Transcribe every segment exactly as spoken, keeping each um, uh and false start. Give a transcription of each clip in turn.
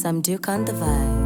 Sam Duke on the vibe.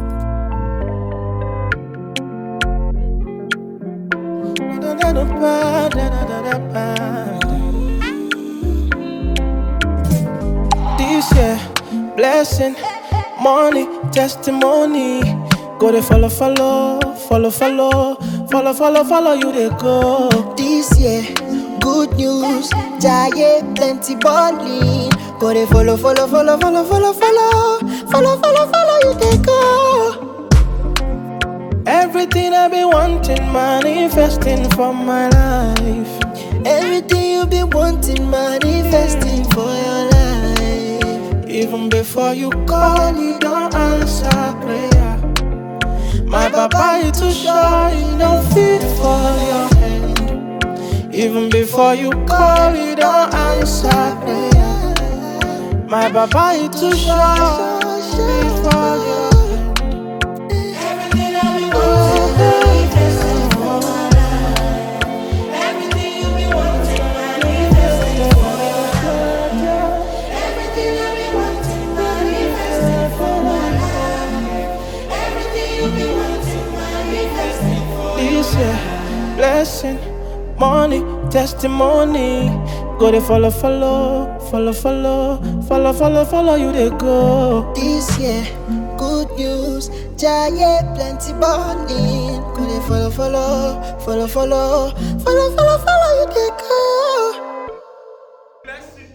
This year, blessing, money, testimony. Go to follow, follow, follow, follow, follow, follow, follow you they go. This year, good news, giant plenty balling. Go they follow, follow, follow, follow, follow, follow, follow, follow, follow you they go. Everything I've been wanting, manifesting for my life. Everything you been wanting, manifesting for your life. Even before you call, you don't answer prayer. My papa is too shy, he don't fit for your hand. Even before you call, you don't answer prayer. My papa is too shy, fit for your hand. Everything I've been wanting, manifesting for my life. Everything you've been wanting, manifesting for your life. Everything I've been wanting, manifesting for my life. Everything you've been wanting, manifesting for this year, blessing, money, testimony. Go they follow, follow, follow, follow, follow, follow, follow you they go. This year, good news, giant plenty balling. Go they follow, follow, follow, follow, follow, follow, follow you they go. Blessing.